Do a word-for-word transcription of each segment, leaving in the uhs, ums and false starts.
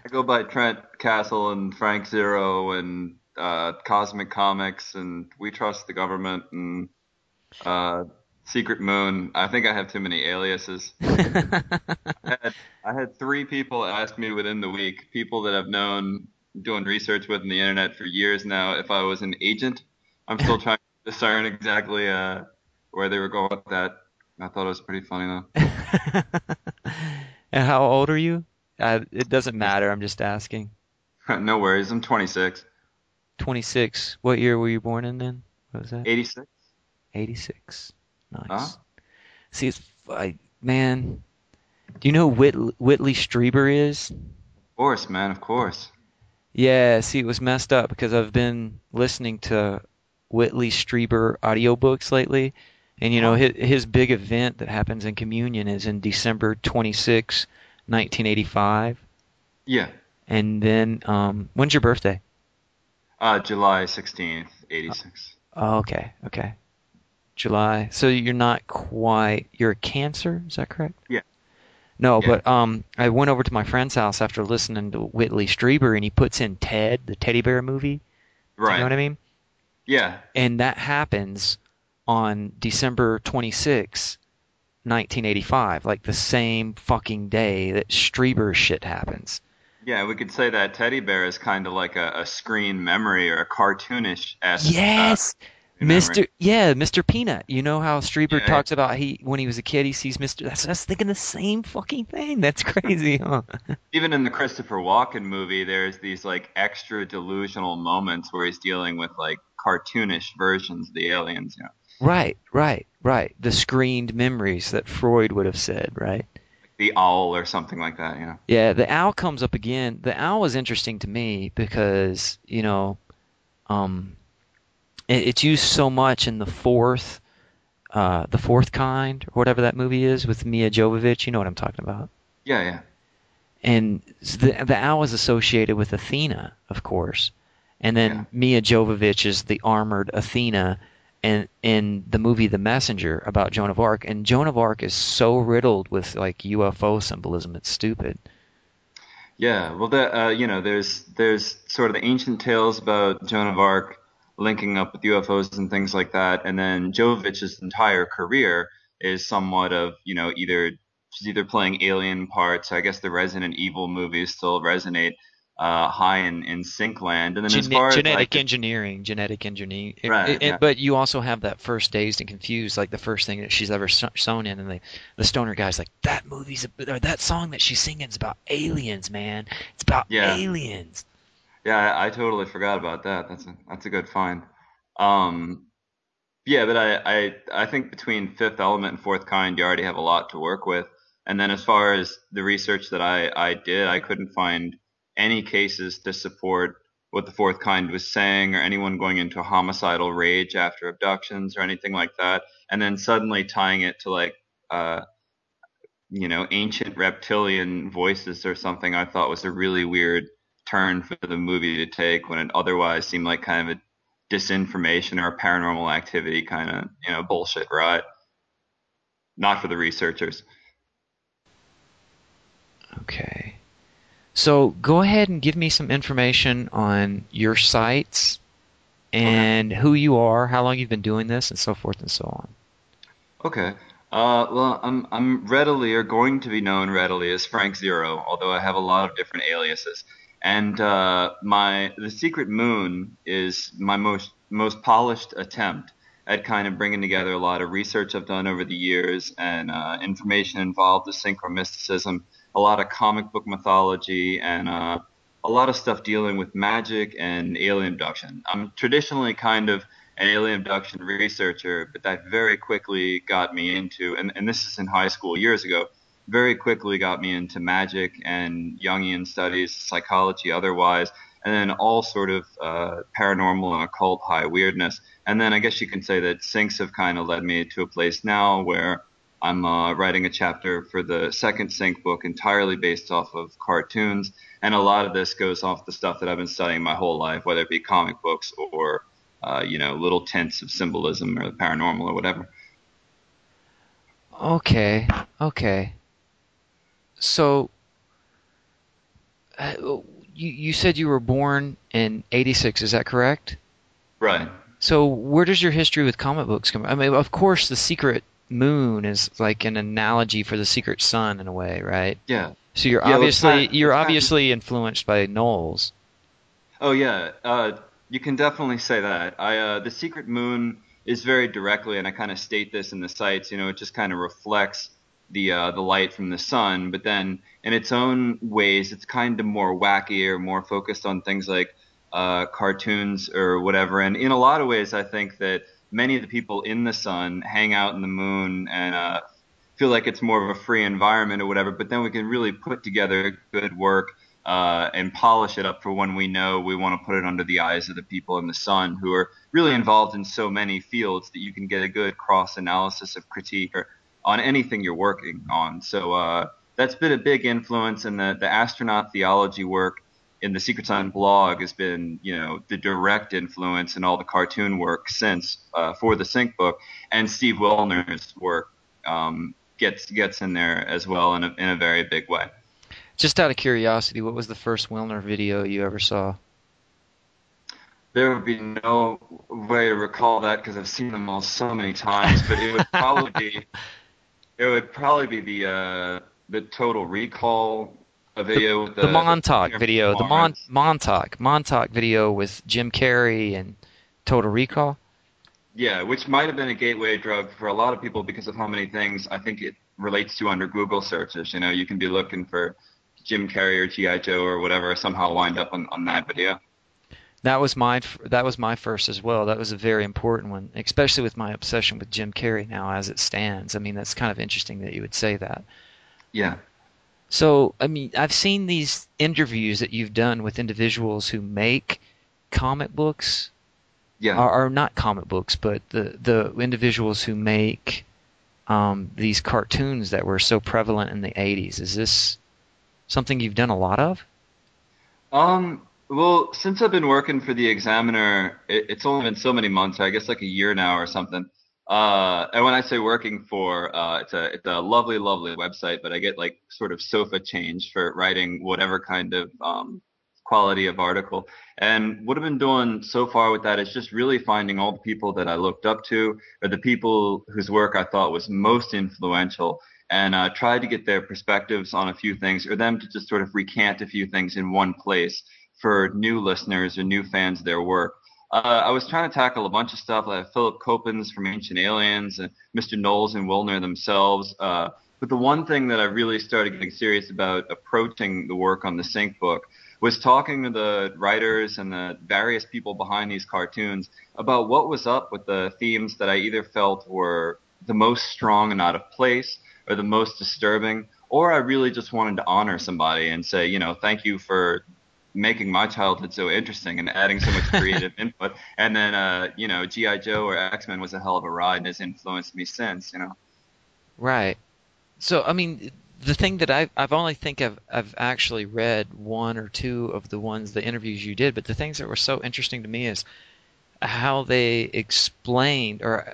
I go by Trent Castle and Frank Zero and uh, Cosmic Comics and We Trust the Government and uh, Secret Moon. I think I have too many aliases. I had, I had three people ask me within the week, people that I've known doing research with on the internet for years now, if I was an agent. I'm still trying to discern exactly uh, where they were going with that. I thought it was pretty funny And how old are you? Uh, it doesn't though. matter. I'm just asking. No worries. I'm twenty-six. twenty-six. What year were you born in then? What was that? eighty-six? eighty-six. Huh? Nice. See, it's I, man. Do you know who Whit, Whitley Strieber is? Of course, man. Of course. Yeah, see, it was messed up because I've been listening to Whitley Strieber audiobooks lately. And, you know, Uh-huh. his, his big event that happens in Communion is in December twenty-sixth, nineteen eighty-five. Yeah. And then, um, when's your birthday? Uh, July sixteenth, Uh, eighty-six. Oh, okay, okay. July. So you're not quite, you're a Cancer, is that correct? Yeah. No, Yeah. but um, I went over to my friend's house after listening to Whitley Strieber, and he puts in Ted, the teddy bear movie. Do you know Right. what I mean? Yeah. And that happens on December twenty-sixth, nineteen eighty-five, like the same fucking day that Strieber shit happens. Yeah. We could say that teddy bear is kind of like a, a screen memory or a cartoonish-esque uh, Yes, memory. mister Yeah, mister Peanut. You know how Strieber Yeah. talks about he when he was a kid he sees mister That's I was thinking the same fucking thing. That's crazy, huh? Even in the Christopher Walken movie, there's these like extra delusional moments where he's dealing with like cartoonish versions of the aliens. You know, Right, right, right. The screened memories that Freud would have said, right? like the owl or something like that. You know. Yeah, the owl comes up again. The owl is interesting to me because, you know, um, it, it's used so much in the fourth, uh, the fourth kind, or whatever that movie is with Mia Jovovich. You know what I'm talking about. Yeah. Yeah. And the the owl is associated with Athena, of course. And Yeah. then Mia Jovovich is the armored Athena in in the movie The Messenger about Joan of Arc. And Joan of Arc is so riddled with like U F O symbolism, it's stupid. Yeah, well, the, uh, you know, there's there's sort of the ancient tales about Joan of Arc linking up with U F Os and things like that, and then Jovovich's entire career is somewhat of, you know, either she's either playing alien parts. I guess the Resident Evil movies still resonate uh, high in in Syncland, and then as Gene- far as like genetic the engineering, genetic engineering. It, right, it, yeah, it- but you also have that first Dazed and Confused, like the first thing that she's ever so- sewn in, and the the stoner guy's like, that movie's a, or that song that she's singing is about aliens, man. It's about yeah, aliens. yeah, I, I totally forgot about that. That's a that's a good find. Um, Yeah, but I, I I think between Fifth Element and Fourth Kind, you already have a lot to work with. And then as far as the research that I, I did, I couldn't find any cases to support what the Fourth Kind was saying or anyone going into a homicidal rage after abductions or anything like that. And then suddenly tying it to like uh you know ancient reptilian voices or something, I thought was a really weird turn for the movie to take when it otherwise seemed like kind of a disinformation or paranormal activity kind of you know bullshit ride. Not for the researchers. Okay. So go ahead and give me some information on your sites Okay. and who you are, how long you've been doing this, and so forth and so on. Okay. Uh, well, I'm I'm readily or going to be known readily as Frank Zero, although I have a lot of different aliases. And uh, my the Secret Moon is my most most polished attempt at kind of bringing together a lot of research I've done over the years and uh, information involved with synchromysticism, a lot of comic book mythology, and uh, a lot of stuff dealing with magic and alien abduction. I'm traditionally kind of an alien abduction researcher, but that very quickly got me into, and, and this is in high school years ago, very quickly got me into magic and Jungian studies, psychology otherwise, and then all sort of uh, paranormal and occult high weirdness. And then I guess you can say that syncs have kind of led me to a place now where I'm uh, writing a chapter for the second sync book entirely based off of cartoons. And a lot of this goes off the stuff that I've been studying my whole life, whether it be comic books or uh, you know, little tints of symbolism or the paranormal or whatever. Okay, okay. So uh, you you said you were born in eighty-six. Is that correct? Right. So where does your history with comic books come? I mean, of course, the Secret Moon is like an analogy for the Secret Sun in a way, right? Yeah. So you're Yeah. Well, it's kind obviously of, you're it's kind of, obviously influenced by Knowles. oh yeah. Uh, you can definitely say that. I uh, the Secret Moon is very directly, and I kind of state this in the sites. You know, it just kind of reflects the uh, the light from the sun, but then in its own ways, it's kind of more wacky or more focused on things like uh, cartoons or whatever. And in a lot of ways, I think that many of the people in the sun hang out in the moon and uh, feel like it's more of a free environment or whatever. But then we can really put together good work uh, and polish it up for when we know we want to put it under the eyes of the people in the sun who are really involved in so many fields that you can get a good cross analysis of critique or on anything you're working on. So uh, that's been a big influence, and the, the astronaut theology work in the Secret Sun blog has been, you know, the direct influence in all the cartoon work since uh, for the Sync book, and Steve Wilner's work um, gets gets in there as well in a in a very big way. Just out of curiosity, what was the first Wilner video you ever saw? There would be no way to recall that because I've seen them all so many times, but it would probably be it would probably be the uh, the Total Recall video with the, The the Montauk Jennifer video, the Mon Lawrence. Montauk Montauk video with Jim Carrey and Total Recall. Yeah, which might have been a gateway drug for a lot of people because of how many things I think it relates to under Google searches. You know, you can be looking for Jim Carrey or G I. Joe or whatever, somehow wind up on, on that video. That was my that was my first as well. That was a very important one, especially with my obsession with Jim Carrey now as it stands. I mean, that's kind of interesting that you would say that. Yeah. So, I mean, I've seen these interviews that you've done with individuals who make comic books, Yeah. or, or not comic books, but the the individuals who make um, these cartoons that were so prevalent in the eighties. Is this something you've done a lot of? Um, well, since I've been working for the Examiner, it, it's only been so many months, I guess like a year now or something. Uh, and when I say working for, uh, it's a, it's a lovely, lovely website, but I get like sort of sofa change for writing whatever kind of, um, quality of article. And what I've been doing so far with that is just really finding all the people that I looked up to or the people whose work I thought was most influential and uh, tried to get their perspectives on a few things or them to just sort of recant a few things in one place for new listeners or new fans of their work. Uh, I was trying to tackle a bunch of stuff like Philip Coppens from Ancient Aliens and Mister Knowles and Wilner themselves. Uh, but the one thing that I really started getting serious about approaching the work on the Sync book was talking to the writers and the various people behind these cartoons about what was up with the themes that I either felt were the most strong and out of place or the most disturbing, or I really just wanted to honor somebody and say, you know, thank you for making my childhood so interesting and adding so much creative input. And then, uh, you know, G I. Joe or X-Men was a hell of a ride and has influenced me since, you know. Right. So, I mean, the thing that I've, I've only think I've, I've actually read one or two of the ones, the interviews you did, but the things that were so interesting to me is how they explained, or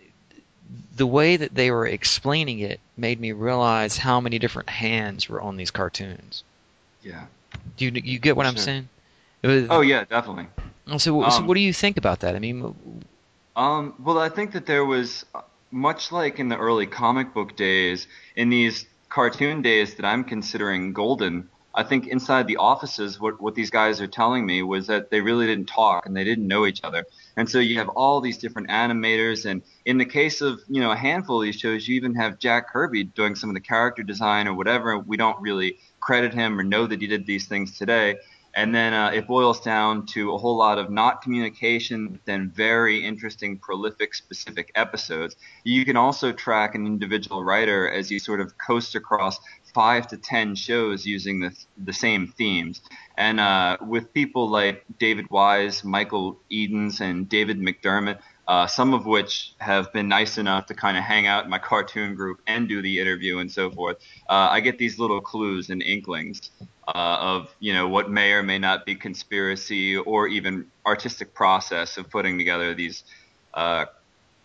the way that they were explaining it made me realize how many different hands were on these cartoons. Yeah. Do you, you get what For I'm sure. saying? It was, Oh, yeah, definitely. so, so Um, what do you think about that? I mean, Um, well, I think that there was, uh, much like in the early comic book days, in these cartoon days that I'm considering golden, I think inside the offices, what, what these guys are telling me was that they really didn't talk and they didn't know each other. And so you have all these different animators. And in the case of, you know, a handful of these shows, you even have Jack Kirby doing some of the character design or whatever. We don't really credit him or know that he did these things today. And then uh, it boils down to a whole lot of not communication, but then very interesting, prolific, specific episodes. You can also track an individual writer as you sort of coast across five to ten shows using the the same themes. And uh, with people like David Wise, Michael Edens, and David McDermott, uh, some of which have been nice enough to kind of hang out in my cartoon group and do the interview and so forth, uh, I get these little clues and inklings uh, of, you know, what may or may not be conspiracy or even artistic process of putting together these uh,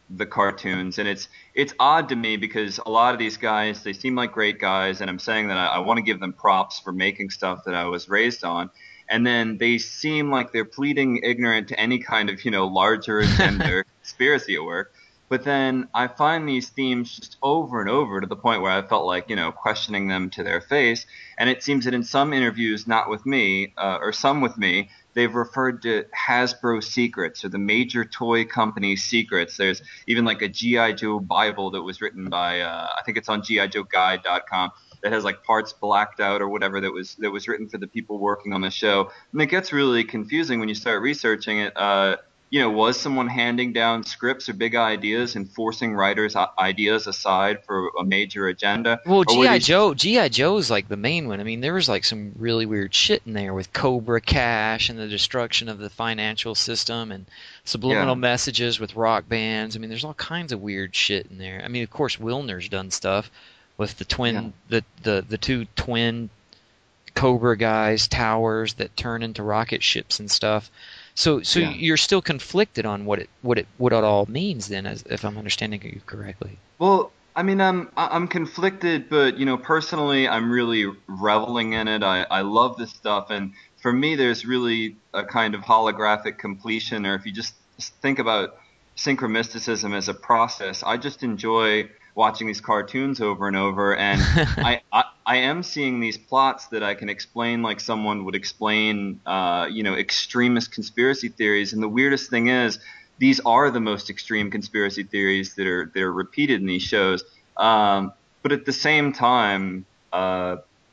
the cartoons, and it's it's odd to me because a lot of these guys, they seem like great guys, and I'm saying that I, I want to give them props for making stuff that I was raised on, and then they seem like they're pleading ignorant to any kind of, you know, larger agenda conspiracy at work. But then I find these themes just over and over to the point where I felt like, you know, questioning them to their face. And it seems that in some interviews, not with me, uh, or some with me, they've referred to Hasbro secrets or the major toy company secrets. There's even like a G I. Joe Bible that was written by, uh, I think it's on G I Joe Guide dot com, that has like parts blacked out or whatever that was that was written for the people working on the show. And it gets really confusing when you start researching it. Uh, you know, was someone handing down scripts or big ideas and forcing writers' ideas aside for a major agenda? Well, Or were G I. these, Joe, G I. Joe's like the main one. I mean, there was like some really weird shit in there with Cobra Cash and the destruction of the financial system and subliminal yeah, messages with rock bands. I mean, there's all kinds of weird shit in there. I mean, of course, Wilner's done stuff with the twin, yeah, the, the, the two twin Cobra guys, towers that turn into rocket ships and stuff. So, so yeah. you're still conflicted on what it, what it, what it all means then, as if I'm understanding you correctly. Well, I mean, I'm I- I'm conflicted, but you know, personally, I'm really reveling in it. I I love this stuff, and for me, there's really a kind of holographic completion, or if you just think about synchromysticism as a process, I just enjoy watching these cartoons over and over, and I, I I am seeing these plots that I can explain like someone would explain, uh, you know, extremist conspiracy theories. And the weirdest thing is, these are the most extreme conspiracy theories that are that are repeated in these shows. Um, but at the same time, uh,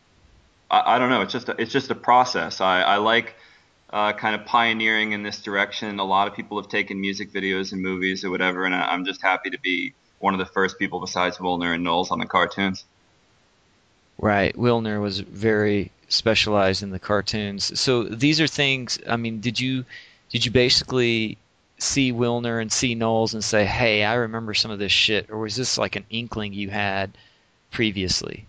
I, I don't know. It's just a, it's just a process. I, I like uh, kind of pioneering in this direction. A lot of people have taken music videos and movies or whatever, and I, I'm just happy to be one of the first people besides Wilner and Knowles on the cartoons. Right. Wilner was very specialized in the cartoons. So these are things, I mean, did you did you basically see Wilner and see Knowles and say, "Hey, I remember some of this shit," or was this like an inkling you had previously?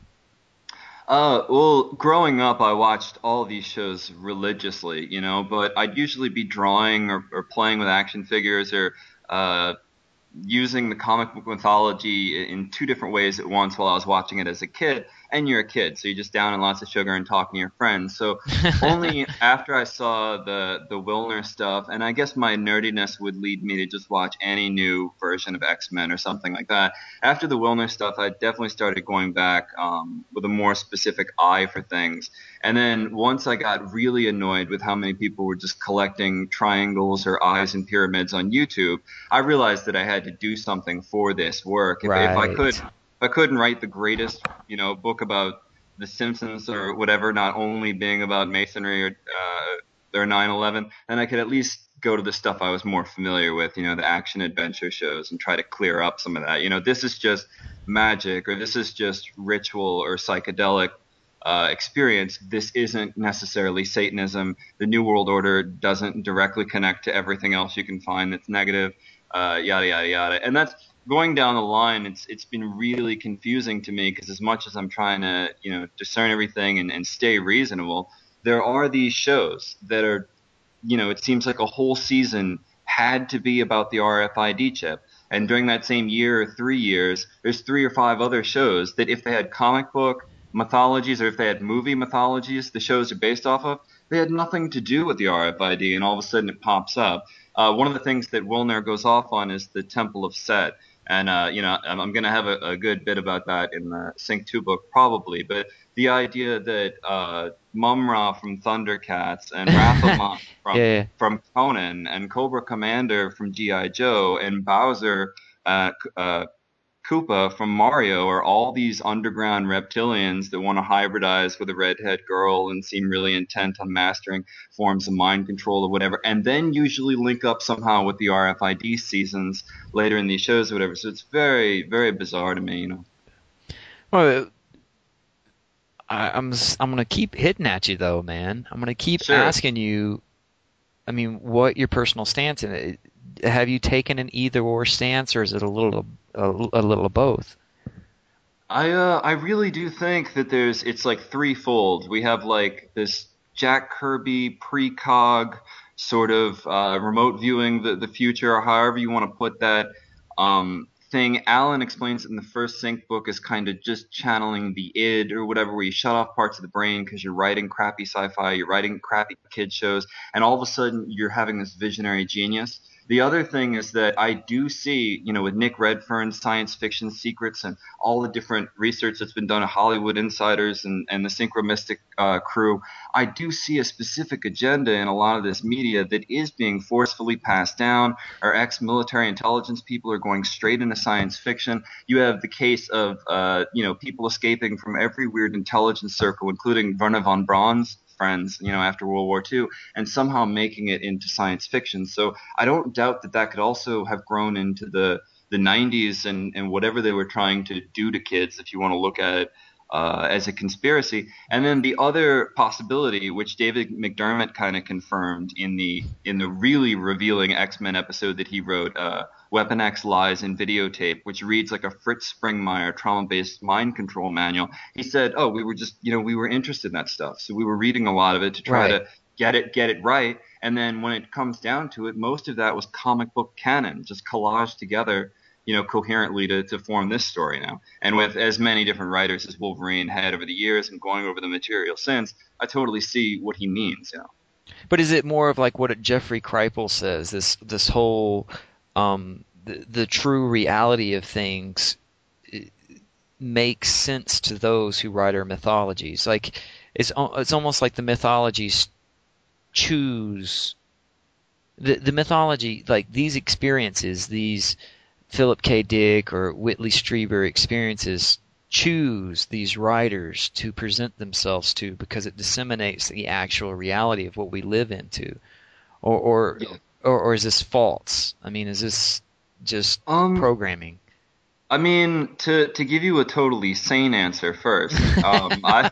Uh, well, growing up, I watched all these shows religiously, you know, but I'd usually be drawing or, or playing with action figures or uh, using the comic book mythology in two different ways at once while I was watching it as a kid. And you're a kid, so you're just down in lots of sugar and talking to your friends. So only after I saw the the Wilner stuff, and I guess my nerdiness would lead me to just watch any new version of X-Men or something like that. After the Wilner stuff, I definitely started going back um, with a more specific eye for things. And then once I got really annoyed with how many people were just collecting triangles or eyes and pyramids on YouTube, I realized that I had to do something for this work. If, if I could, Right. if I couldn't write the greatest, you know, book about The Simpsons or whatever, not only being about masonry or uh, their nine eleven, then I could at least go to the stuff I was more familiar with, you know, the action adventure shows, and try to clear up some of that. You know, this is just magic, or this is just ritual or psychedelic uh, experience. This isn't necessarily Satanism. The New World Order doesn't directly connect to everything else you can find that's negative, uh, yada, yada, yada. And that's going down the line. It's It's been really confusing to me because as much as I'm trying to, you know, discern everything and, and stay reasonable, there are these shows that are, you know, it seems like a whole season had to be about the R F I D chip. And during that same year or three years, there's three or five other shows that if they had comic book mythologies or if they had movie mythologies the shows are based off of, they had nothing to do with the R F I D, and all of a sudden it pops up. Uh, one of the things that Wilner goes off on is the Temple of Set. And, uh, you know, I'm, I'm going to have a, a good bit about that in the Sync two book probably. But the idea that uh, Mum-Ra from Thundercats and Rathaman from, Yeah. from Conan and Cobra Commander from G I. Joe and Bowser, uh, uh, Koopa from Mario are all these underground reptilians that want to hybridize with a redhead girl and seem really intent on mastering forms of mind control or whatever, and then usually link up somehow with the R F I D seasons later in these shows or whatever. So it's very, very bizarre to me, you know. Well, I, I'm s- I'm gonna keep hitting at you though, man. I'm gonna keep Sure. asking you. I mean, what your personal stance in it? Have you taken an either or stance, or is it a little a, a little of both? I uh I really do think that there's it's like threefold. We have like this Jack Kirby precog sort of uh, remote viewing the the future, or however you want to put that. um, thing. Alan explains it in the first Sync book as kind of just channeling the id or whatever, where you shut off parts of the brain because you're writing crappy sci-fi, you're writing crappy kid shows, and all of a sudden you're having this visionary genius. The other thing is that I do see, you know, with Nick Redfern's science fiction secrets and all the different research that's been done at Hollywood Insiders and, and the Synchromystic uh, crew, I do see a specific agenda in a lot of this media that is being forcefully passed down. Our ex-military intelligence people are going straight into science fiction. You have the case of, uh, you know, people escaping from every weird intelligence circle, including Wernher von Braun's friends, you know, after World War Two, and somehow making it into science fiction. So I don't doubt that that could also have grown into the the nineties and, and whatever they were trying to do to kids, if you want to look at it uh, as a conspiracy. And then the other possibility, which David McDermott kind of confirmed in the in the really revealing X-Men episode that he wrote, uh, Weapon X Lies in Videotape, which reads like a Fritz Springmeier trauma-based mind control manual. He said, oh, we were just, you know, we were interested in that stuff. So we were reading a lot of it to try Right. to get it, get it right. And then when it comes down to it, most of that was comic book canon, just collaged together, you know, coherently to, to form this story now. And with as many different writers as Wolverine had over the years and going over the material since, I totally see what he means, you know. But is it more of like what Jeffrey Kripal says, this this whole um, the, the true reality of things makes sense to those who write our mythologies? Like it's it's almost like the mythologies choose the the mythology, like these experiences, these Philip K. Dick or Whitley Strieber experiences choose these writers to present themselves to because it disseminates the actual reality of what we live into. Or or Yeah. or, or is this false? I mean, is this just Um, programming? I mean, to to give you a totally sane answer first, um, I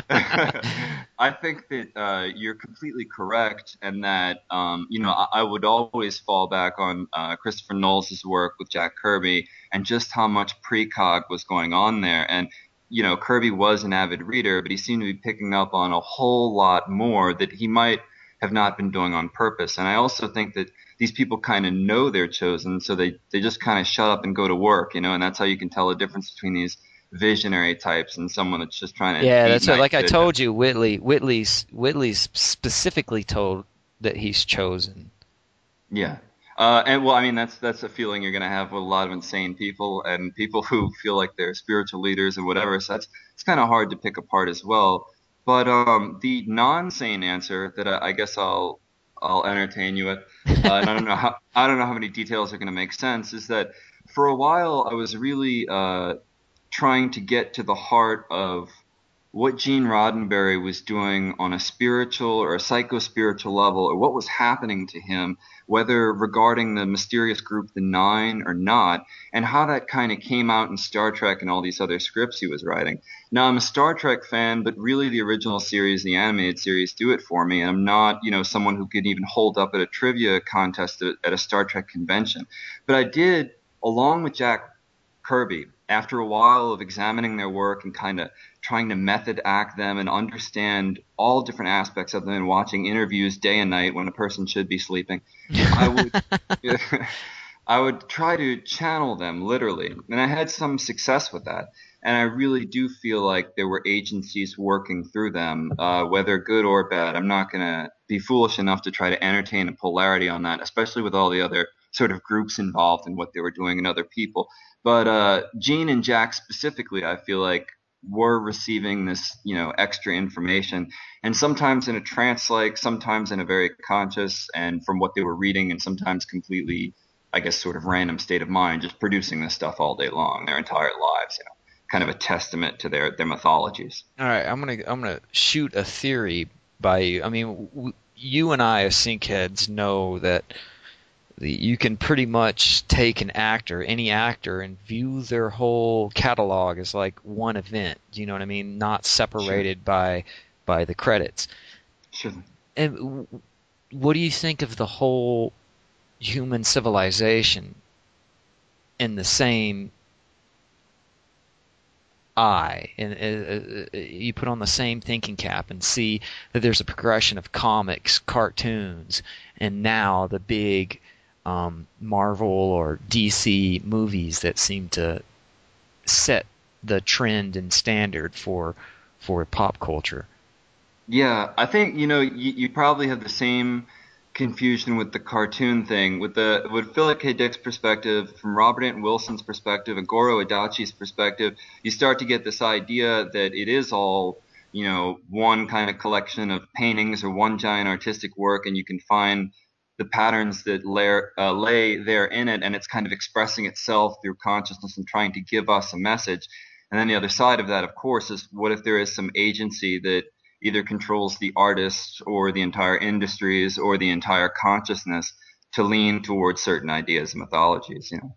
I think that uh, you're completely correct, and that um, you know I, I would always fall back on uh, Christopher Knowles' work with Jack Kirby and just how much precog was going on there. And you know, Kirby was an avid reader, but he seemed to be picking up on a whole lot more that he might have not been doing on purpose. And I also think that these people kind of know they're chosen, so they, they just kind of shut up and go to work, you know, and that's how you can tell the difference between these visionary types and someone that's just trying to Yeah, eat that's right. nice Like I food. told you, Whitley Whitley's Whitley's specifically told that he's chosen. Yeah. Uh, and well, I mean, that's that's a feeling you're going to have with a lot of insane people and people who feel like they're spiritual leaders and whatever. So that's it's kind of hard to pick apart as well. But um, the non-sane answer that I, I guess I'll I'll entertain you with, uh, and I don't know how I don't know how many details are going to make sense, is that for a while I was really uh, trying to get to the heart of what Gene Roddenberry was doing on a spiritual or a psycho-spiritual level, or what was happening to him, whether regarding the mysterious group the Nine or not, and how that kind of came out in Star Trek and all these other scripts he was writing. Now, I'm a Star Trek fan, but really the original series, the animated series, do it for me, and I'm not, you know, someone who could even hold up at a trivia contest at, at a Star Trek convention. But I did, along with Jack Kirby, after a while of examining their work and kind of trying to method act them and understand all different aspects of them and watching interviews day and night when a person should be sleeping, I would I would try to channel them literally. And I had some success with that. And I really do feel like there were agencies working through them, uh, whether good or bad. I'm not going to be foolish enough to try to entertain a polarity on that, especially with all the other sort of groups involved in what they were doing and other people. But uh, Gene and Jack specifically, I feel like, were receiving this, you know, extra information, and sometimes in a trance-like, sometimes in a very conscious, and from what they were reading, and sometimes completely, I guess, sort of random state of mind, just producing this stuff all day long, their entire lives, you know, kind of a testament to their their mythologies. All right, I'm gonna I'm gonna shoot a theory by you. I mean, w- you and I as syncheads know that the, you can pretty much take an actor, any actor, and view their whole catalog as like one event. Do you know what I mean? Not separated Sure. by by the credits. Sure. And w- what do you think of the whole human civilization in the same eye, and uh, uh, you put on the same thinking cap and see that there's a progression of comics, cartoons, and now the big um, Marvel or D C movies that seem to set the trend and standard for for pop culture. Yeah, I think you know you, you probably have the same confusion with the cartoon thing, with the with Philip K. Dick's perspective, from Robert Anton Wilson's perspective, and Goro Adachi's perspective. You start to get this idea that it is all you know one kind of collection of paintings or one giant artistic work, and you can find the patterns that layer, uh, lay there in it, and it's kind of expressing itself through consciousness and trying to give us a message. And then the other side of that, of course, is what if there is some agency that either controls the artists or the entire industries or the entire consciousness to lean towards certain ideas and mythologies, you know.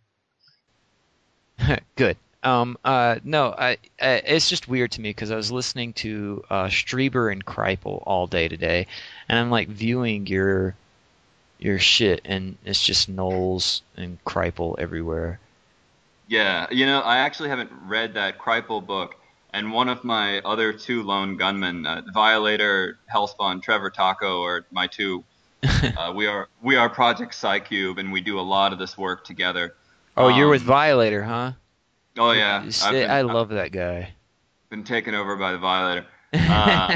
Good. Um, uh, no, I, I, it's just weird to me because I was listening to uh, Strieber and Kripal all day today, and I'm like viewing your your shit, and it's just Knowles and Kripal everywhere. Yeah, you know, I actually haven't read that Kripal book, and one of my other two lone gunmen, uh, Violator, Hellspawn, Trevor Taco, are my two. Uh, we are we are Project Psycube, and we do a lot of this work together. Oh, you're with Um, Violator, huh? oh yeah, I've been I I've love that guy. been taken over by the Violator. Uh,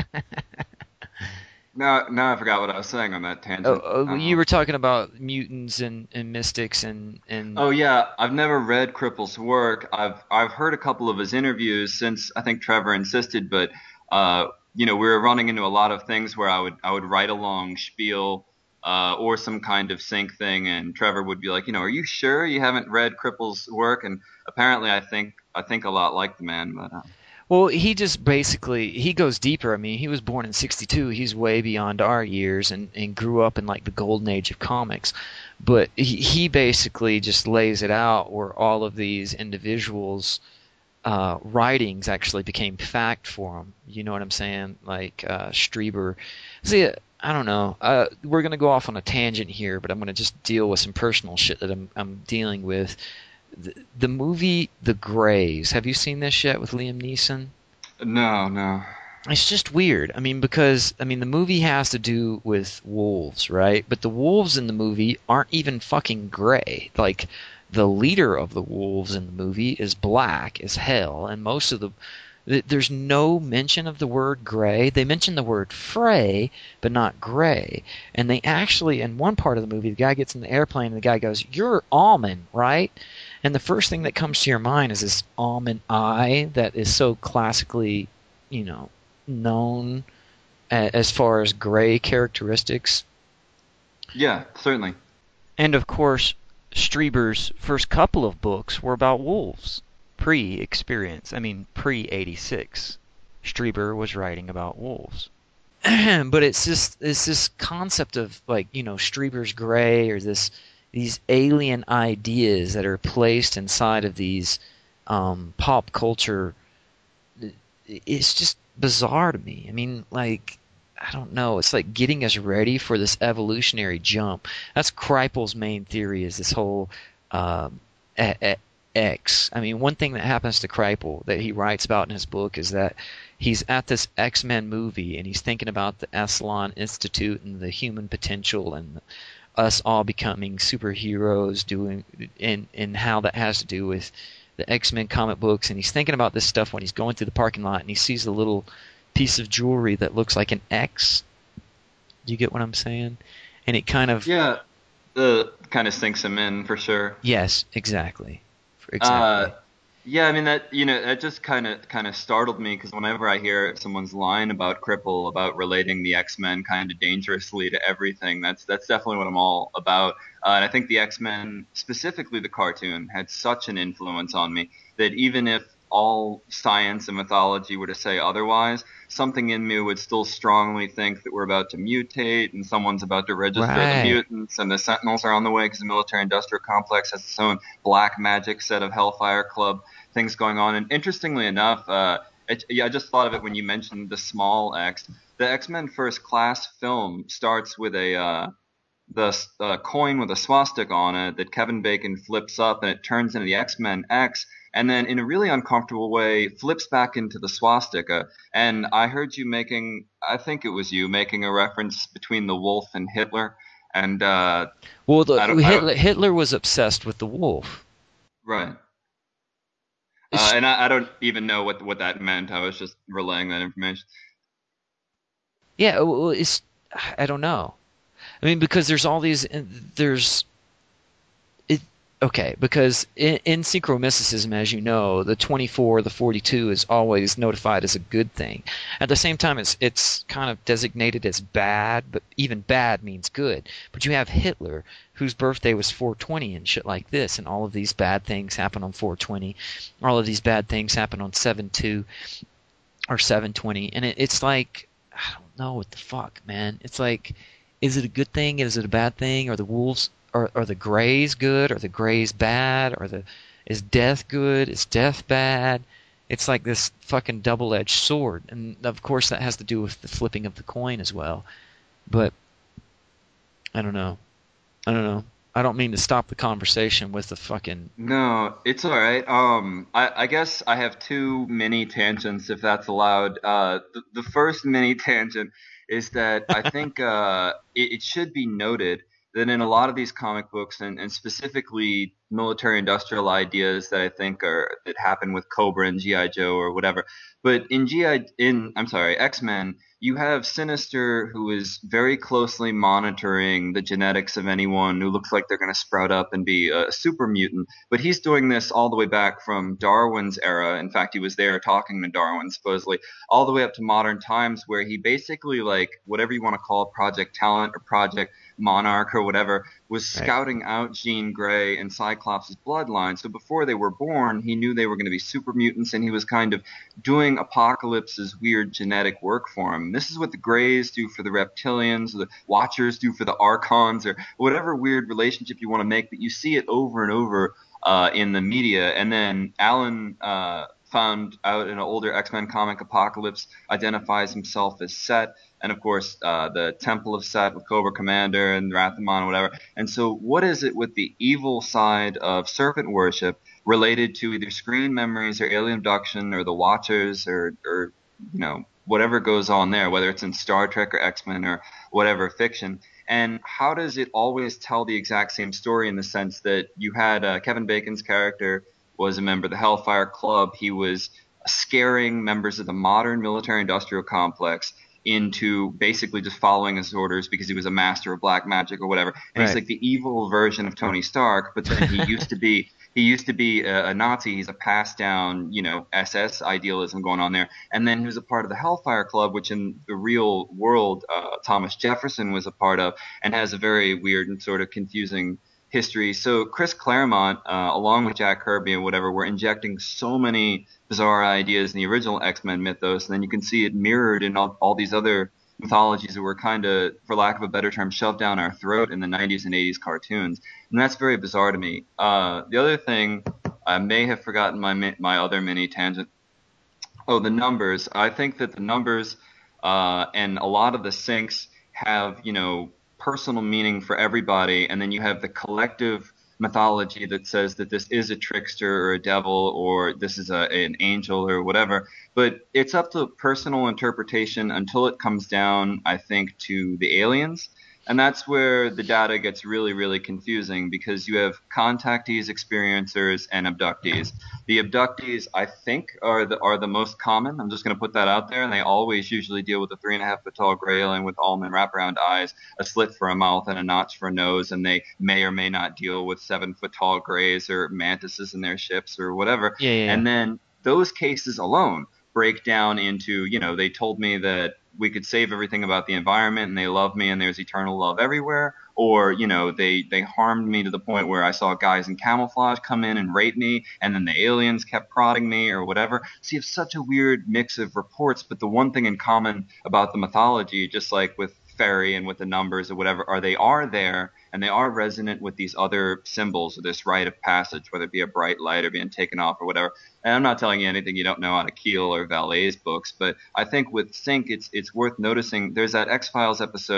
now now I forgot what I was saying on that Oh, tangent. oh, you Um, were talking about mutants and, and mystics and, and Oh yeah, I've never read Krippel's work. I've I've heard a couple of his interviews since I think Trevor insisted, but uh, you know, we were running into a lot of things where I would I would write a long spiel uh, or some kind of sync thing, and Trevor would be like, you know, are you sure you haven't read Krippel's work? And apparently, I think I think a lot like the man, but uh, well, he just basically he goes deeper. I mean, he was born in sixty-two. He's way beyond our years and, and grew up in like the golden age of comics. But he, he basically just lays it out where all of these individuals' uh, writings actually became fact for him. You know what I'm saying? Like uh, Strieber. See, I don't know. Uh, we're gonna go off on a tangent here, but I'm gonna just deal with some personal shit that I'm I'm dealing with. The, the movie The Greys. Have you seen this yet with Liam Neeson? no, no. It's just weird. I mean, because I mean, the movie has to do with wolves, right? But the wolves in the movie aren't even fucking gray. Like, the leader of the wolves in the movie is black as hell, and most of the th- there's no mention of the word gray. They mention the word Frey, but not gray. And they actually, in one part of the movie, the guy gets in the airplane and the guy goes, "You're almond, right?" And the first thing that comes to your mind is this almond eye that is so classically, you know, known a- as far as gray characteristics. Yeah, certainly. And of course, Strieber's first couple of books were about wolves, pre-experience. I mean, pre eighty-six. Strieber was writing about wolves. But it's just it's this concept of like, you know, Strieber's gray, or this these alien ideas that are placed inside of these um, pop culture. It's just bizarre to me. I mean, like, I don't know. It's like getting us ready for this evolutionary jump. That's Kripal's main theory, is this whole um, e- e- X. I mean, one thing that happens to Kripal that he writes about in his book is that he's at this X-Men movie and he's thinking about the Esalen Institute and the human potential and us all becoming superheroes, doing and and how that has to do with the X-Men comic books. And he's thinking about this stuff when he's going through the parking lot and he sees a little piece of jewelry that looks like an X. Do you get what I'm saying? And it kind of Yeah, the kind of sinks him in for sure. yes, exactly, Uh, exactly. yeah, I mean that you know that just kind of kind of startled me because whenever I hear someone's line about Cripple about relating the X-Men kind of dangerously to everything, that's that's definitely what I'm all about. Uh, and I think the X-Men, specifically the cartoon, had such an influence on me that even if all science and mythology were to say otherwise, something in me would still strongly think that we're about to mutate and someone's about to register the Right. mutants and the Sentinels are on the way because the military-industrial complex has its own black magic set of Hellfire Club things going on. And interestingly enough, uh, it, yeah, I just thought of it when you mentioned the small X. The X-Men First Class film starts with a uh, the uh, coin with a swastika on it that Kevin Bacon flips up and it turns into the X-Men X, and then in a really uncomfortable way flips back into the swastika. And I heard you making, I think it was you making a reference between the wolf and Hitler. And uh, Well, the, I don't, I don't, Hitler, Hitler was obsessed with the wolf. right. Uh, It's and I, I don't even know what what that meant. I was just relaying that information. yeah, well, it's I don't know. I mean, because there's all these there's it okay because in, in synchromysticism, as you know, the twenty-four, the forty-two is always notified as a good thing. At the same time, it's it's kind of designated as bad, but even bad means good. But you have Hitler, whose birthday was four twenty and shit like this, and all of these bad things happen on four twenty. All of these bad things happen on seven two or seven twenty, and it, it's like I don't know what the fuck, man. It's like, is it a good thing? Is it a bad thing? Are the wolves are, are the Greys good? Are the Greys bad? Are the is death good? Is death bad? It's like this fucking double-edged sword, and of course that has to do with the flipping of the coin as well. But I don't know. I don't know. I don't mean to stop the conversation with the fucking. No, it's all right. Um, I, I guess I have two mini tangents, if that's allowed. Uh, the, the first mini tangent is that I think uh, it, it should be noted that in a lot of these comic books, and, and specifically military-industrial ideas that I think are that happen with Cobra and G I. Joe or whatever, but in G I in I'm sorry, X-Men, you have Sinister, who is very closely monitoring the genetics of anyone who looks like they're going to sprout up and be a super mutant. But he's doing this all the way back from Darwin's era. In fact, he was there talking to Darwin, supposedly, all the way up to modern times, where he basically, like, whatever you want to call it, Project Talent or Project Monarch or whatever, was Right. scouting out Jean Grey and Cyclops' bloodline. So before they were born, he knew they were going to be super mutants, and he was kind of doing Apocalypse's weird genetic work for him. This is what the Greys do for the Reptilians, or the Watchers do for the Archons, or whatever weird relationship you want to make, but you see it over and over uh, in the media. And then Alan uh, found out in an older X-Men comic, Apocalypse identifies himself as Set, and of course uh, the Temple of Set with Cobra Commander and Wrath of Mana, whatever. And so what is it with the evil side of serpent worship related to either screen memories or alien abduction or the Watchers or, or you know, whatever goes on there, whether it's in Star Trek or X-Men or whatever fiction? And how does it always tell the exact same story, in the sense that you had uh, Kevin Bacon's character was a member of the Hellfire Club. He was scaring members of the modern military-industrial complex into basically just following his orders because he was a master of black magic or whatever. And Right. he's like the evil version of Tony Stark, but then he used to be he used to be a, a Nazi. He's a passed down, you know, S S idealism going on there. And then he was a part of the Hellfire Club, which in the real world uh, Thomas Jefferson was a part of, and has a very weird and sort of confusing history. So Chris Claremont, uh, along with Jack Kirby and whatever, were injecting so many bizarre ideas in the original X-Men mythos, and then you can see it mirrored in all, all these other mythologies that were kind of, for lack of a better term, shoved down our throat in the nineties and eighties cartoons. And that's very bizarre to me. Uh, the other thing, I may have forgotten my my other mini tangent. Oh, the numbers. I think that the numbers uh, and a lot of the syncs have, you know, personal meaning for everybody, and then you have the collective mythology that says that this is a trickster or a devil or this is a, an angel or whatever. But it's up to personal interpretation until it comes down, I think, to the aliens. And that's where the data gets really, really confusing, because you have contactees, experiencers, and abductees. The abductees, I think, are the are the most common. I'm just going to put that out there, and they always usually deal with a three and a half foot tall gray alien with almond wraparound eyes, a slit for a mouth, and a notch for a nose. And they may or may not deal with seven foot tall grays or mantises in their ships or whatever. Yeah, yeah, yeah. And then those cases alone break down into, you know, they told me that we could save everything about the environment and they love me and there's eternal love everywhere. Or, you know, they, they harmed me to the point where I saw guys in camouflage come in and rape me, and then the aliens kept prodding me or whatever. So you have such a weird mix of reports, but the one thing in common about the mythology, just like with fairy and with the numbers or whatever, are they are there and they are resonant with these other symbols or this rite of passage, whether it be a bright light or being taken off or whatever. And I'm not telling you anything you don't know out of Keel or Valet's books, but I think with Sync, it's it's worth noticing. There's that X-Files episode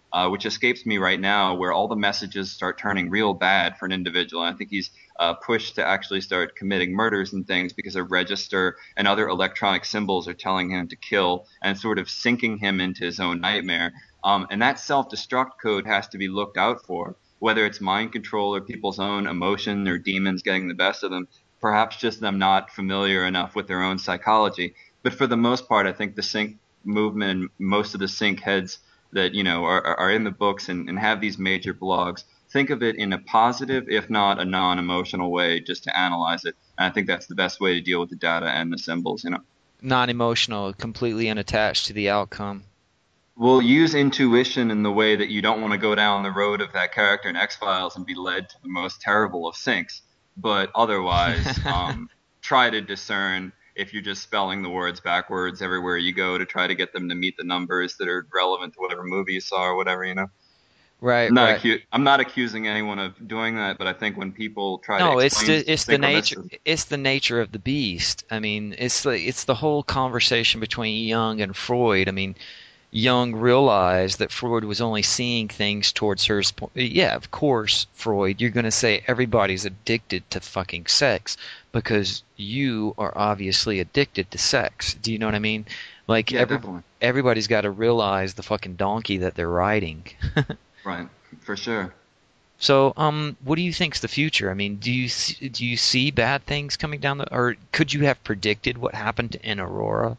uh, which escapes me right now, where all the messages start turning real bad for an individual. And I think he's uh, pushed to actually start committing murders and things because a register and other electronic symbols are telling him to kill and sort of sinking him into his own nightmare. Um, and that self-destruct code has to be looked out for, whether it's mind control or people's own emotion or demons getting the best of them, perhaps just them not familiar enough with their own psychology. But for the most part, I think the sync movement and most of the sync heads that, you know, are, are in the books and, and have these major blogs, think of it in a positive, if not a non-emotional way, just to analyze it. And I think that's the best way to deal with the data and the symbols, you know. Non-emotional, completely unattached to the outcome. We'll use intuition in the way that you don't want to go down the road of that character in X-Files and be led to the most terrible of syncs. But otherwise, um, try to discern if you're just spelling the words backwards everywhere you go to try to get them to meet the numbers that are relevant to whatever movie you saw or whatever, you know. Right, I'm not right. acu- I'm not accusing anyone of doing that, but I think when people try to No, it's explain the, it's the nature synchronicity, it's the nature of the beast. I mean, it's the it's the whole conversation between Jung and Freud. I mean, Jung realized that Freud was only seeing things towards her. sp- Yeah, of course, Freud, you're going to say everybody's addicted to fucking sex because you are obviously addicted to sex. Do you know what I mean? Like yeah, every definitely, everybody's got to realize the fucking donkey that they're riding. right, for sure. So, um, what do you think's the future? I mean, do you see, do you see bad things coming down the, or could you have predicted what happened in Aurora?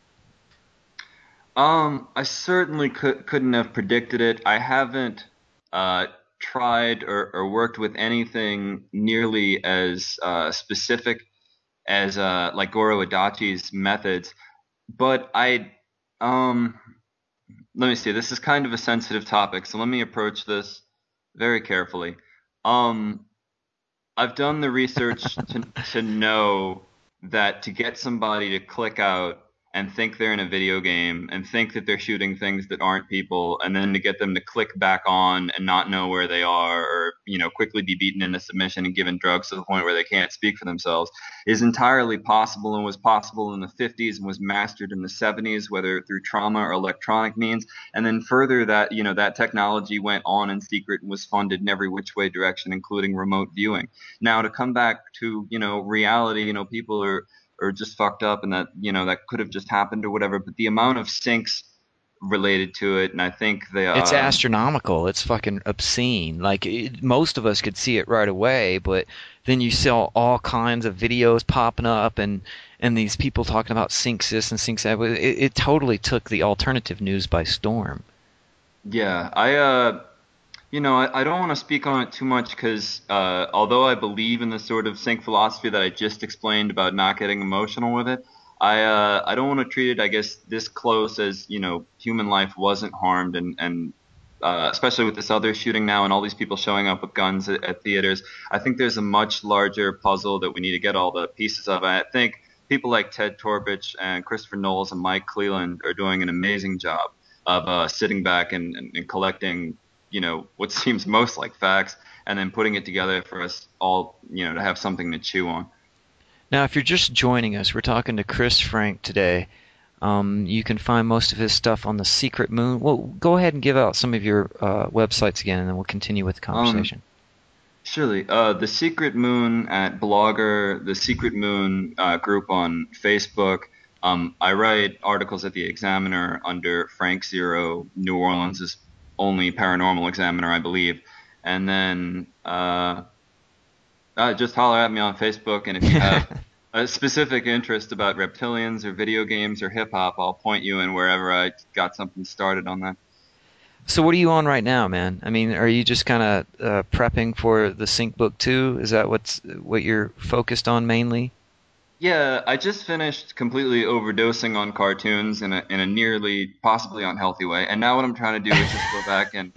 Um, I certainly could, couldn't have predicted it. I haven't uh, tried or, or worked with anything nearly as uh, specific as uh, like Goro Adachi's methods, but I, um, let me see. This is kind of a sensitive topic, so let me approach this very carefully. Um, I've done the research to to know that to get somebody to click out and think they're in a video game and think that they're shooting things that aren't people, and then to get them to click back on and not know where they are, or you know, quickly be beaten into submission and given drugs to the point where they can't speak for themselves, is entirely possible and was possible in the fifties and was mastered in the seventies, whether through trauma or electronic means. And then further, that you know that technology went on in secret and was funded in every which way direction, including remote viewing. Now to come back to, you know, reality, you know, people are are just fucked up and that, you know, that could have just happened or whatever, but the amount of syncs related to it, and I think they It's uh astronomical. It's fucking obscene. Like it, most of us could see it right away, but then you saw all kinds of videos popping up and and these people talking about sync this and sync that. It, it totally took the alternative news by storm. yeah, I uh you know, I, I don't want to speak on it too much because uh, although I believe in the sort of sync philosophy that I just explained about not getting emotional with it, I uh, I don't want to treat it, I guess, this close as, you know, human life wasn't harmed and and uh, especially with this other shooting now and all these people showing up with guns at, at theaters. I think there's a much larger puzzle that we need to get all the pieces of. I think people like Ted Torbich and Christopher Knowles and Mike Cleland are doing an amazing job of uh, sitting back and, and, and collecting, you know, what seems most like facts, and then putting it together for us all, you know, to have something to chew on. Now, if you're just joining us, we're talking to Chris Frank today. Um, you can find most of his stuff on the Secret Moon. Well, go ahead and give out some of your uh, websites again, and then we'll continue with the Um, conversation. Surely, uh, the Secret Moon at Blogger, the Secret Moon uh, group on Facebook. Um, I write articles at the Examiner under Frank Zero, New Orleans' only paranormal examiner, I believe. And then uh, uh, just holler at me on Facebook, and if you have a specific interest about reptilians or video games or hip hop, I'll point you in wherever I got something started on that. So, what are you on right now, man? I mean, are you just kind of uh, prepping for the Sync Book two? Is that what's what you're focused on mainly? Yeah, I just finished completely overdosing on cartoons in a in a nearly possibly unhealthy way, and now what I'm trying to do is just go back and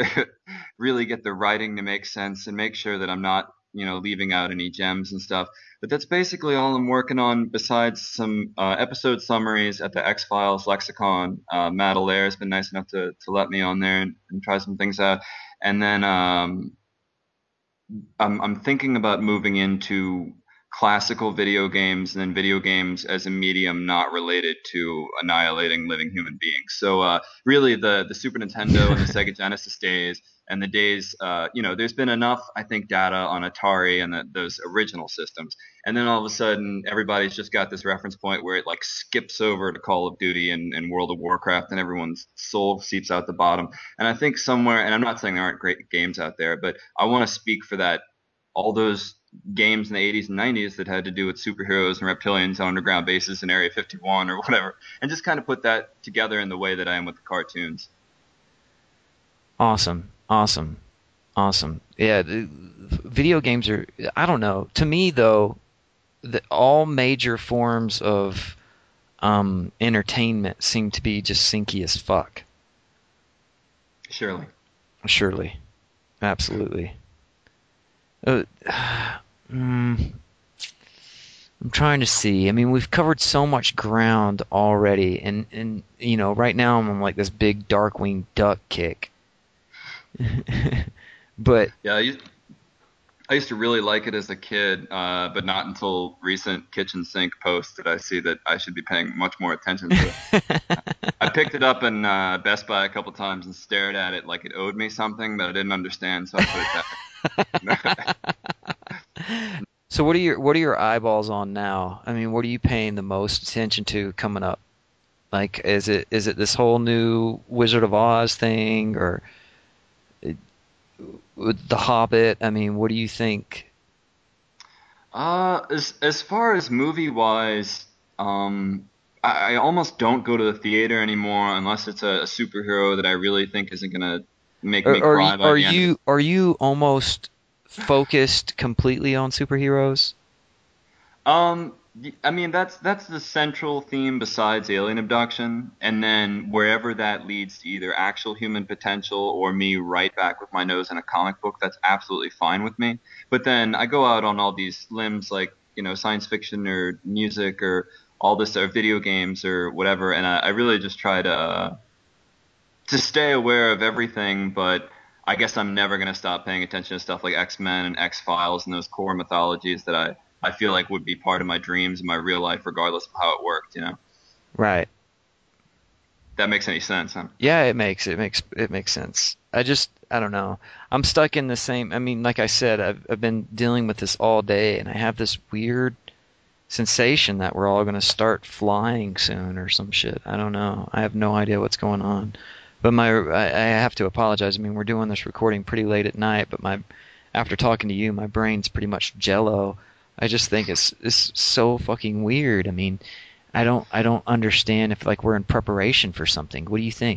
really get the writing to make sense and make sure that I'm not, you know, leaving out any gems and stuff. But that's basically all I'm working on, besides some uh, episode summaries at the X Files lexicon. Uh, Matt Allaire has been nice enough to to let me on there and, and try some things out, and then um, I'm I'm thinking about moving into classical video games and then video games as a medium not related to annihilating living human beings. So uh, really, the the Super Nintendo and the Sega Genesis days and the days, uh, you know, there's been enough, I think, data on Atari and the, those original systems, and then all of a sudden, everybody's just got this reference point where it like skips over to Call of Duty and, and World of Warcraft, and everyone's soul seeps out the bottom. And I think somewhere, and I'm not saying there aren't great games out there, but I want to speak for that all those games in the eighties and nineties that had to do with superheroes and reptilians on underground bases in Area fifty-one or whatever, and just kind of put that together in the way that I am with the cartoons. Awesome, awesome, awesome. Yeah, the, video games are. I don't know. To me, though, the, all major forms of um, entertainment seem to be just sinky as fuck. Surely. Surely, absolutely. Uh, mm, I'm trying to see. I mean, we've covered so much ground already, and, and you know, right now I'm on like this big Darkwing Duck kick. But yeah, I used, I used to really like it as a kid, uh, but not until recent kitchen sink posts did I see that I should be paying much more attention to it. I picked it up in uh, Best Buy a couple times and stared at it like it owed me something that I didn't understand, so I put it back. So what are your what are your eyeballs on now? I mean, what are you paying the most attention to coming up? Like, is it is it this whole new Wizard of Oz thing, or The Hobbit? I mean, what do you think? Uh, as as far as movie wise, um, I, I almost don't go to the theater anymore unless it's a, a superhero that I really think isn't gonna make me Are, cry are, by are the end. you are you almost focused completely on superheroes? Um, y- I mean that's that's the central theme besides alien abduction, and then wherever that leads to either actual human potential or me right back with my nose in a comic book, that's absolutely fine with me. But then I go out on all these limbs like, you know, science fiction or music or all this or video games or whatever, and I, I really just try to uh, to stay aware of everything, but I guess I'm never going to stop paying attention to stuff like X-Men and X-Files and those core mythologies that I, I feel like would be part of my dreams and my real life regardless of how it worked, you know? Right. That makes any sense, huh? Yeah, it makes it makes it makes sense. I just I don't know. I'm stuck in the same. I mean, like I said, I've I've been dealing with this all day, and I have this weird sensation that we're all going to start flying soon or some shit. I don't know. I have no idea what's going on. But my I, I have to apologize. I mean, we're doing this recording pretty late at night, but my after talking to you, my brain's pretty much jello. I just think it's it's so fucking weird. I mean, I don't I don't understand if like we're in preparation for something. What do you think?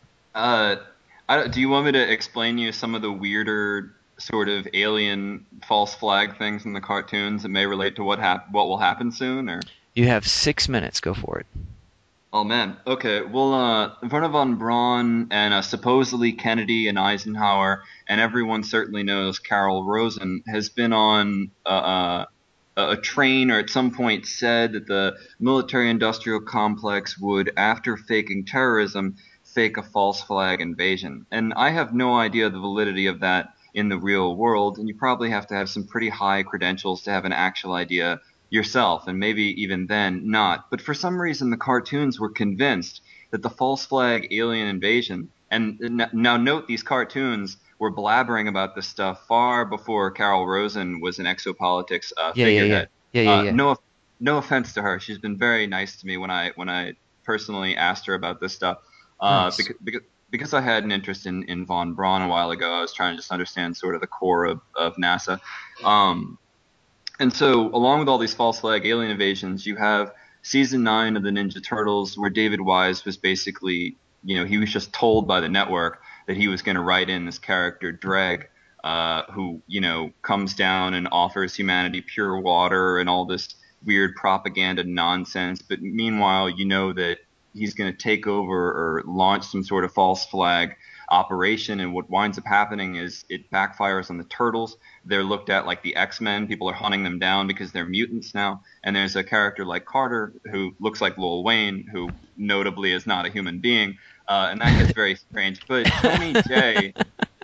Uh, I, do you want me to explain you some of the weirder sort of alien false flag things in the cartoons that may relate to what hap- what will happen soon, or? You have six minutes. Go for it. Oh man. Okay. Well, uh, Werner von Braun and uh, supposedly Kennedy and Eisenhower, and everyone certainly knows Carol Rosen has been on uh, uh, a train, or at some point said that the military-industrial complex would, after faking terrorism, fake a false flag invasion. And I have no idea the validity of that in the real world, and you probably have to have some pretty high credentials to have an actual idea yourself, and maybe even then not. But for some reason, the cartoons were convinced that the false flag alien invasion, and n- now note these cartoons were blabbering about this stuff far before Carol Rosen was an exopolitics uh, Yeah, yeah, yeah, figurehead. yeah, yeah, Uh, yeah. no, no offense to her, she's been very nice to me when I when I personally asked her about this stuff, uh, Nice. because, because because I had an interest in, in von Braun a while ago. I was trying to just understand sort of the core of, of NASA. Um, And so, along with all these false flag alien invasions, you have season nine of the Ninja Turtles, where David Wise was basically, you know, he was just told by the network that he was going to write in this character, Dreg, uh, who, you know, comes down and offers humanity pure water and all this weird propaganda nonsense. But meanwhile, you know that he's going to take over or launch some sort of false flag operation, and what winds up happening is it backfires on the turtles. They're looked at like the X-Men. People are hunting them down because they're mutants now. And there's a character like Carter who looks like Lil Wayne, who notably is not a human being, uh, and that gets very strange. But Tony J,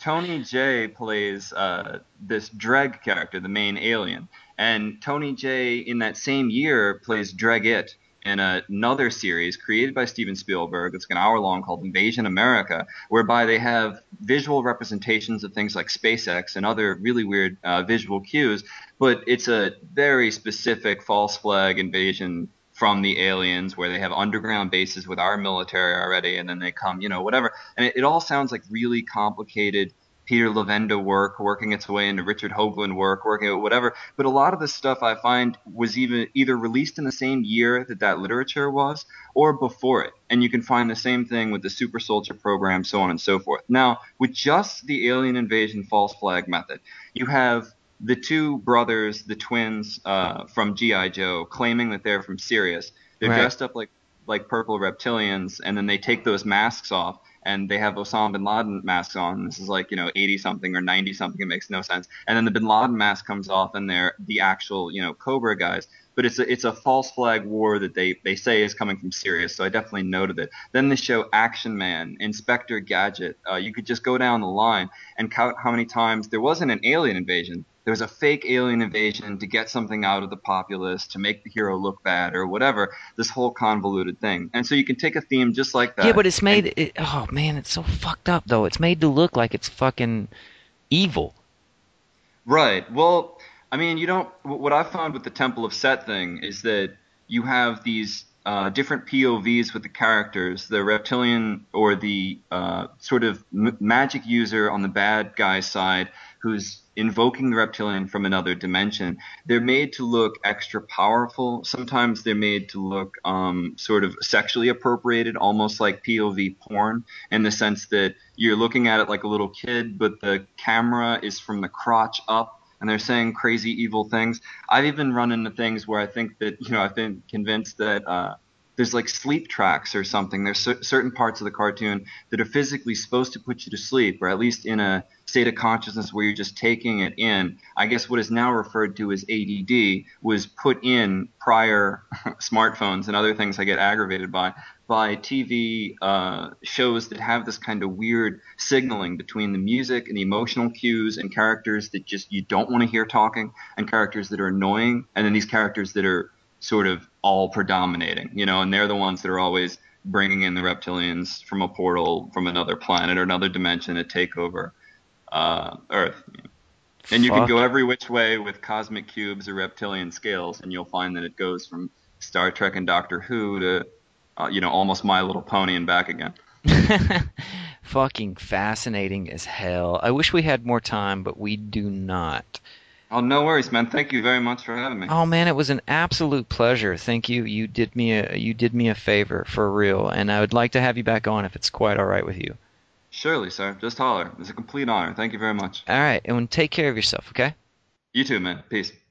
Tony Jay plays uh, this Dreg character, the main alien, and Tony Jay in that same year plays Dreg-It in a, another series created by Steven Spielberg. It's like an hour long called Invasion America, whereby they have visual representations of things like SpaceX and other really weird uh, visual cues, but it's a very specific false flag invasion from the aliens where they have underground bases with our military already, and then they come, you know, whatever. And it, it all sounds like really complicated Peter Levenda work, working its way into Richard Hoagland work, working at whatever. But a lot of this stuff I find was even either released in the same year that that literature was or before it. And you can find the same thing with the Super Soldier program, so on and so forth. Now, with just the alien invasion false flag method, you have the two brothers, the twins uh, from G I. Joe, claiming that they're from Sirius. They're Right. dressed up like like purple reptilians, and then they take those masks off, and they have Osama bin Laden masks on. This is like, you know, eighty something or ninety something. It makes no sense. And then the bin Laden mask comes off, and they're the actual, you know, Cobra guys. But it's a, it's a false flag war that they, they say is coming from Sirius, so I definitely noted it. Then the show Action Man, Inspector Gadget. Uh, you could just go down the line and count how many times there wasn't an alien invasion. There was a fake alien invasion to get something out of the populace, to make the hero look bad or whatever, this whole convoluted thing. And so you can take a theme just like that. Yeah, but it's and- made. It, oh man, it's so fucked up though. It's made to look like it's fucking evil. Right. Well, I mean, you don't. wh- What I found with the Temple of Set thing is that you have these uh, different P O Vs with the characters. The reptilian or the uh, sort of m- magic user on the bad guy's side, who's invoking the reptilian from another dimension. They're made to look extra powerful. Sometimes they're made to look um, sort of sexually appropriated, almost like P O V porn, in the sense that you're looking at it like a little kid, but the camera is from the crotch up, and they're saying crazy evil things. I've even run into things where I think that, you know, I've been convinced that uh, there's like sleep tracks or something. There's cer- certain parts of the cartoon that are physically supposed to put you to sleep, or at least in a state of consciousness where you're just taking it in. I guess what is now referred to as A D D was put in prior smartphones and other things I get aggravated by, by T V uh, shows that have this kind of weird signaling between the music and the emotional cues and characters that just you don't want to hear talking, and characters that are annoying, and then these characters that are sort of all predominating, you know, and they're the ones that are always bringing in the reptilians from a portal from another planet or another dimension to take over uh, Earth. And you can Fuck. go every which way with cosmic cubes or reptilian scales, and you'll find that it goes from Star Trek and Doctor Who to, uh, you know, almost My Little Pony and back again. Fucking fascinating as hell. I wish we had more time, but we do not. Oh, no worries, man. Thank you very much for having me. Oh man, it was an absolute pleasure. Thank you. You did me a you did me a favor for real, and I would like to have you back on if it's quite all right with you. Surely, sir. Just holler. It's a complete honor. Thank you very much. All right, and take care of yourself, okay? You too, man. Peace.